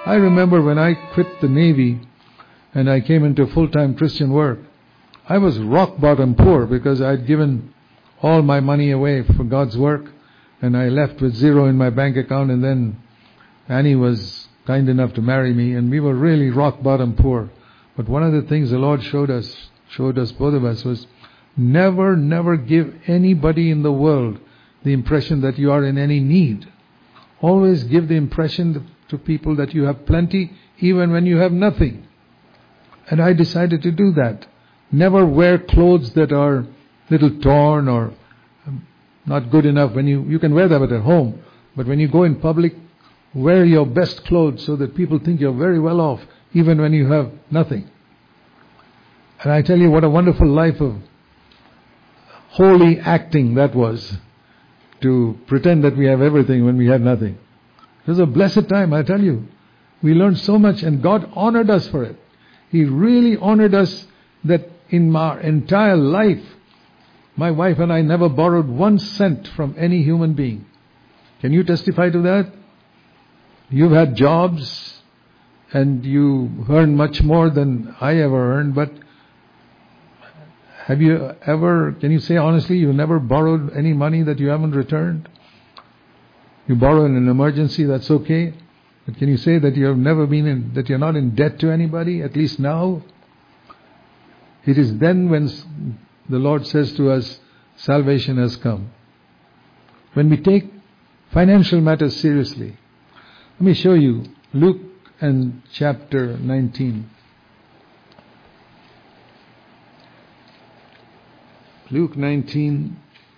I remember when I quit the Navy and I came into full-time Christian work, I was rock bottom poor because I'd given all my money away for God's work, and I left with zero in my bank account, and then Annie was kind enough to marry me, and we were really rock bottom poor. But one of the things the Lord showed us both of us, was never give anybody in the world the impression that you are in any need. Always give the impression to people that you have plenty even when you have nothing. And I decided to do that. Never wear clothes that are little torn or not good enough. When you can wear them at home, but when you go in public, wear your best clothes so that people think you're very well off even when you have nothing. And I tell you, what a wonderful life of holy acting that was, to pretend that we have everything when we have nothing. It was a blessed time, I tell you. We learned so much, and God honored us for it. He really honored us that in our entire life, my wife and I never borrowed 1 cent from any human being. Can you testify to that? You've had jobs and you earn much more than I ever earned, but have you ever, can you say honestly, you never borrowed any money that you haven't returned? You borrow in an emergency, that's okay. But can you say that you have never been that you're not in debt to anybody, at least now? It is then when the Lord says to us, salvation has come. When we take financial matters seriously. Let me show you Luke and chapter 19. Luke 19.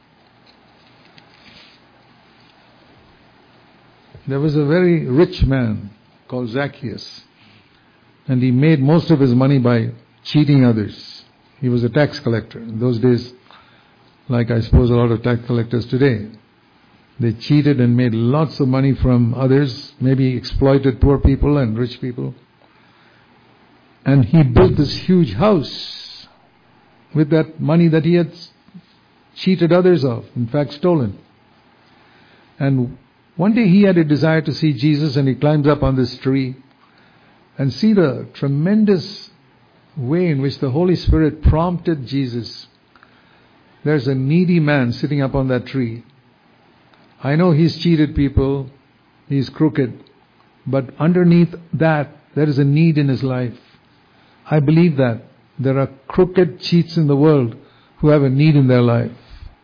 There was a very rich man called Zacchaeus, and he made most of his money by cheating others. He was a tax collector. In those days, like I suppose a lot of tax collectors today, they cheated and made lots of money from others, maybe exploited poor people and rich people. And he built this huge house with that money that he had cheated others of, in fact stolen. And one day he had a desire to see Jesus, and he climbs up on this tree and see the tremendous way in which the Holy Spirit prompted Jesus. There's a needy man sitting up on that tree. I know he's cheated people, he's crooked, but underneath that there is a need in his life. I believe that there are crooked cheats in the world who have a need in their life.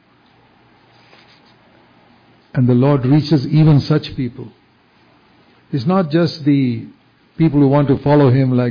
And the Lord reaches even such people. It's not just the people who want to follow Him like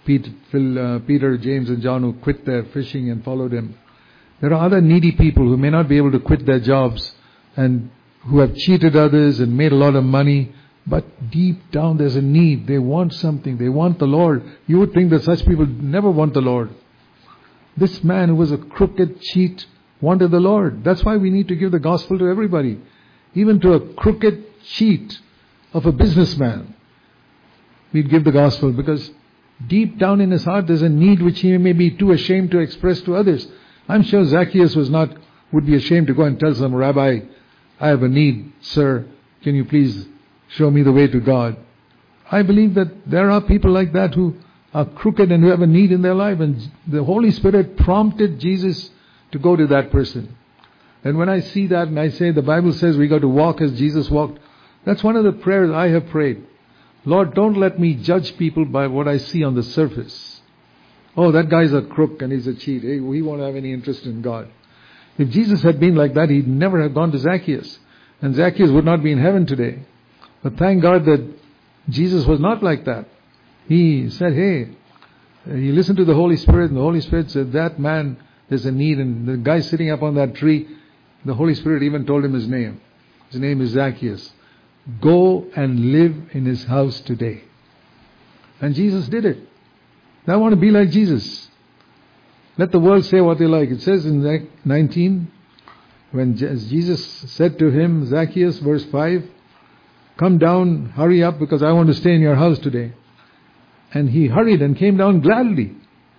Peter, James and John, who quit their fishing and followed Him. There are other needy people who may not be able to quit their jobs and who have cheated others and made a lot of money, but deep down there's a need. They want something. They want the Lord. You would think that such people never want the Lord. This man who was a crooked cheat wanted the Lord. That's why we need to give the gospel to everybody. Even to a crooked cheat of a businessman, we'd give the gospel, because deep down in his heart there's a need which he may be too ashamed to express to others. I'm sure Zacchaeus would be ashamed to go and tell some rabbi, I have a need, sir, can you please show me the way to God? I believe that there are people like that who are crooked and who have a need in their life, and the Holy Spirit prompted Jesus to go to that person. And when I see that and I say the Bible says we got to walk as Jesus walked, that's one of the prayers I have prayed. Lord, don't let me judge people by what I see on the surface. Oh, that guy's a crook and he's a cheat. Hey, he won't have any interest in God. If Jesus had been like that, he'd never have gone to Zacchaeus. And Zacchaeus would not be in heaven today. But thank God that Jesus was not like that. He said, hey, he listened to the Holy Spirit, and the Holy Spirit said, that man, there's a need. And the guy sitting up on that tree, the Holy Spirit even told him his name. His name is Zacchaeus. Go and live in his house today. And Jesus did it. I want to be like Jesus. Let the world say what they like. It says in 19, when Jesus said to him, Zacchaeus, verse 5, come down, hurry up, because I want to stay in your house today. And he hurried and came down gladly.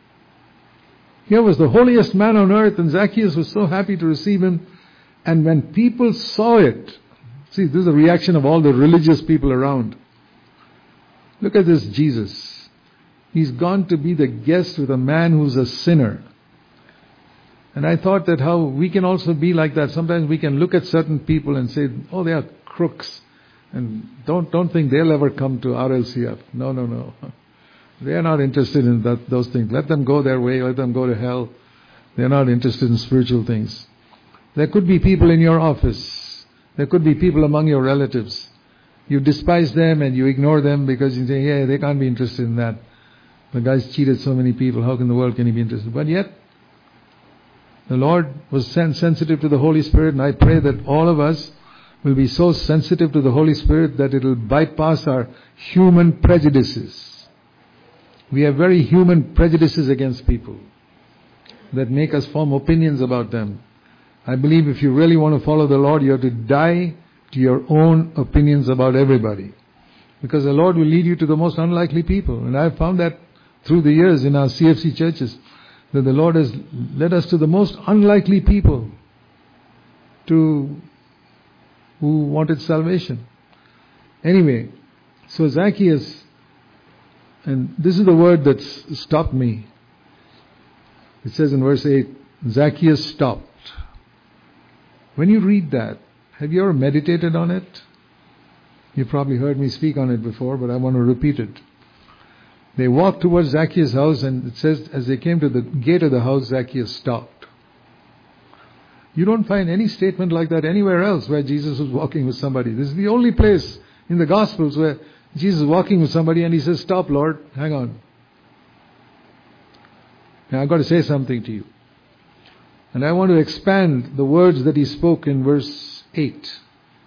Here was the holiest man on earth, and Zacchaeus was so happy to receive him. And when people saw it, see, this is the reaction of all the religious people around. Look at this Jesus. He's gone to be the guest with a man who's a sinner. And I thought that how we can also be like that. Sometimes we can look at certain people and say, oh, they are crooks. And don't think they'll ever come to RLCF. No. They are not interested in those things. Let them go their way. Let them go to hell. They are not interested in spiritual things. There could be people in your office. There could be people among your relatives. You despise them and you ignore them because you say, yeah, they can't be interested in that. The guy's cheated so many people. How in the world can he be interested? But yet, the Lord was sensitive to the Holy Spirit, and I pray that all of us will be so sensitive to the Holy Spirit that it will bypass our human prejudices. We have very human prejudices against people that make us form opinions about them. I believe if you really want to follow the Lord, you have to die to your own opinions about everybody. Because the Lord will lead you to the most unlikely people. And I've found that through the years in our CFC churches, that the Lord has led us to the most unlikely people who wanted salvation. Anyway, so Zacchaeus, and this is the word that's stopped me. It says in verse 8, Zacchaeus stopped. When you read that, have you ever meditated on it? You've probably heard me speak on it before, but I want to repeat it. They walked towards Zacchaeus' house, and it says, as they came to the gate of the house, Zacchaeus stopped. You don't find any statement like that anywhere else where Jesus was walking with somebody. This is the only place in the Gospels where Jesus is walking with somebody and he says, stop, Lord, hang on. Now I've got to say something to you. And I want to expand the words that he spoke in verse 8.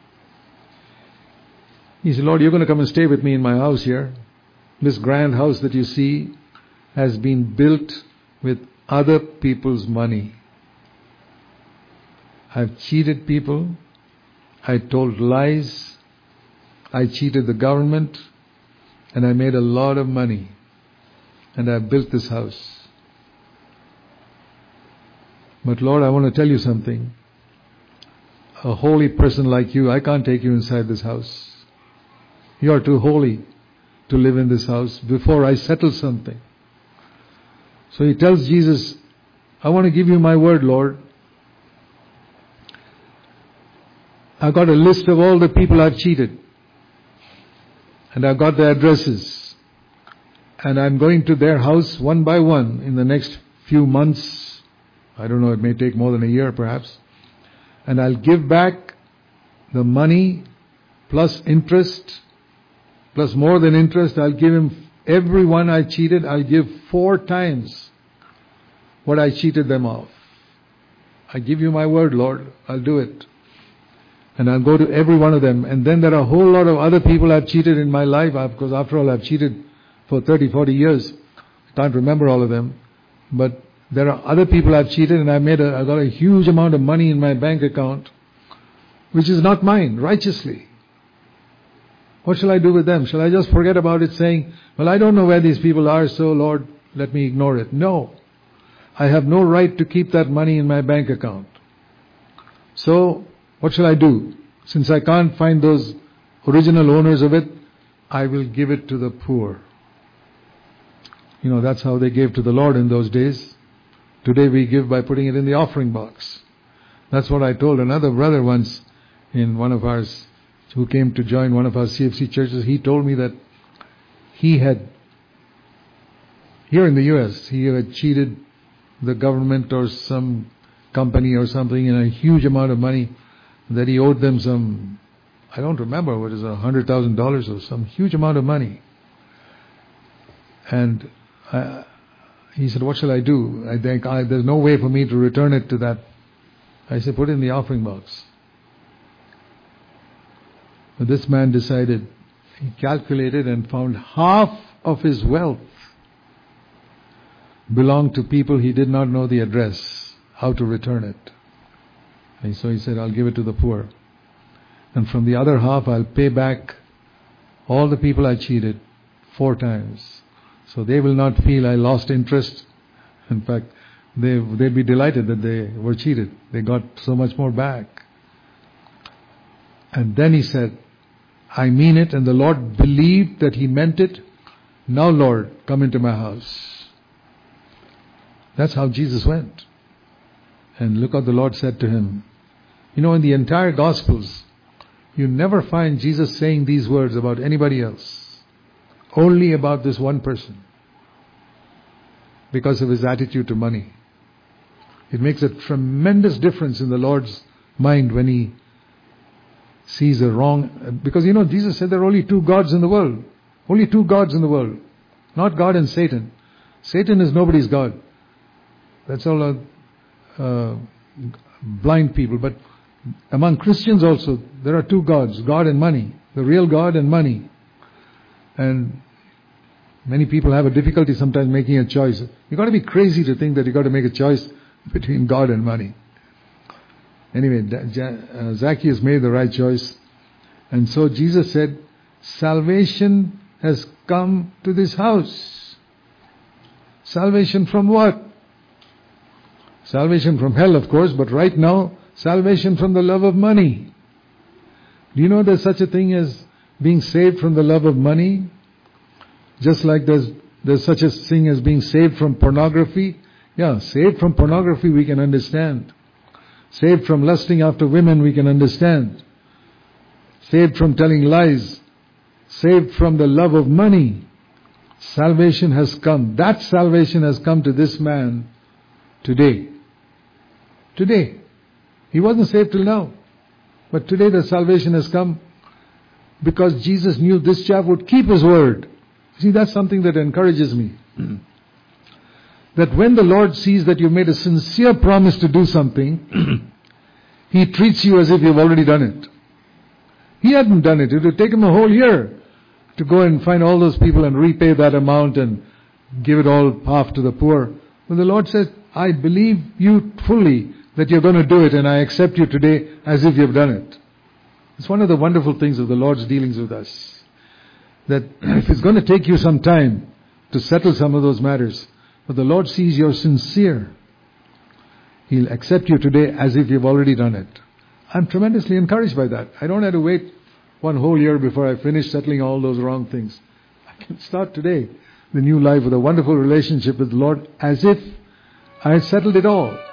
He said, Lord, you're going to come and stay with me in my house here. This grand house that you see has been built with other people's money. I've cheated people. I told lies. I cheated the government. And I made a lot of money. And I built this house. But Lord, I want to tell you something. A holy person like you, I can't take you inside this house. You are too holy to live in this house before I settle something. So he tells Jesus, I want to give you my word, Lord. I've got a list of all the people I've cheated. And I've got their addresses. And I'm going to their house one by one in the next few months. I don't know, it may take more than a year perhaps. And I'll give back the money plus interest, plus more than interest. I'll give him, everyone I cheated, I'll give 4 times what I cheated them of. I give you my word, Lord, I'll do it. And I'll go to every one of them. And then there are a whole lot of other people I've cheated in my life, because after all I've cheated for 30, 40 years. I can't remember all of them. But there are other people I've cheated, and I got a huge amount of money in my bank account, which is not mine, righteously. What shall I do with them? Shall I just forget about it, saying, well, I don't know where these people are, so Lord, let me ignore it? No. I have no right to keep that money in my bank account. So, what shall I do? Since I can't find those original owners of it, I will give it to the poor. You know, that's how they gave to the Lord in those days. Today we give by putting it in the offering box. That's what I told another brother once in one of ours who came to join one of our CFC churches. He told me that he had, here in the US, he had cheated the government or some company or something in a huge amount of money, that he owed them some, I don't remember what is $100,000 or some huge amount of money. And he said, what shall I do? I think there's no way for me to return it to that. I said, put it in the offering box. But this man decided, he calculated and found half of his wealth belonged to people he did not know the address, how to return it. And so he said, I'll give it to the poor. And from the other half, I'll pay back all the people I cheated 4 times. So they will not feel I lost interest. In fact, they'd be delighted that they were cheated. They got so much more back. And then he said, I mean it, and the Lord believed that he meant it. Now, Lord, come into my house. That's how Jesus went. And look what the Lord said to him. You know, in the entire Gospels, you never find Jesus saying these words about anybody else. Only about this one person. Because of his attitude to money. It makes a tremendous difference in the Lord's mind when he sees a wrong. Because you know, Jesus said there are only two gods in the world. Only two gods in the world. Not God and Satan. Satan is nobody's God. That's all blind people. But among Christians also, there are two gods. God and money. The real God and money. And many people have a difficulty sometimes making a choice. You've got to be crazy to think that you've got to make a choice between God and money. Anyway, Zacchaeus made the right choice. And so Jesus said, salvation has come to this house. Salvation from what? Salvation from hell, of course, but right now, salvation from the love of money. Do you know there's such a thing as being saved from the love of money? Just like there's such a thing as being saved from pornography. Yeah, saved from pornography we can understand. Saved from lusting after women we can understand. Saved from telling lies. Saved from the love of money. Salvation has come. That salvation has come to this man today. Today. He wasn't saved till now. But today the salvation has come because Jesus knew this chap would keep his word. See, that's something that encourages me. That when the Lord sees that you've made a sincere promise to do something, He treats you as if you've already done it. He hadn't done it. It would take him a whole year to go and find all those people and repay that amount and give it all half to the poor. But the Lord says, I believe you fully that you're going to do it, and I accept you today as if you've done it. It's one of the wonderful things of the Lord's dealings with us. That if it's going to take you some time to settle some of those matters, but the Lord sees you're sincere, He'll accept you today as if you've already done it. I'm tremendously encouraged by that. I don't have to wait one whole year before I finish settling all those wrong things. I can start today the new life with a wonderful relationship with the Lord as if I had settled it all.